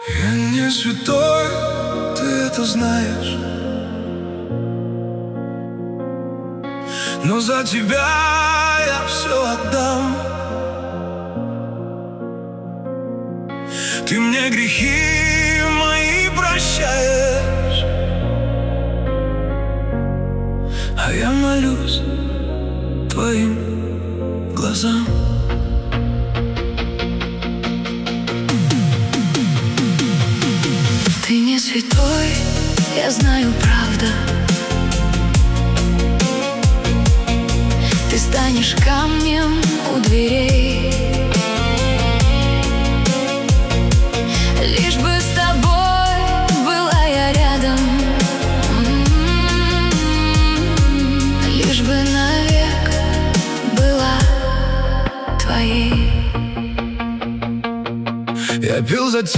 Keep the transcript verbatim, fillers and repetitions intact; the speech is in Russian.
Я не святой, ты это знаешь, но за тебя я все отдам. Ты мне грехи мои прощаешь, а я молюсь твоим глазам. Ты не святой, я знаю, правда. Ты станешь камнем у дверей, лишь бы с тобой была я рядом, лишь бы навек была твоей. Я пил за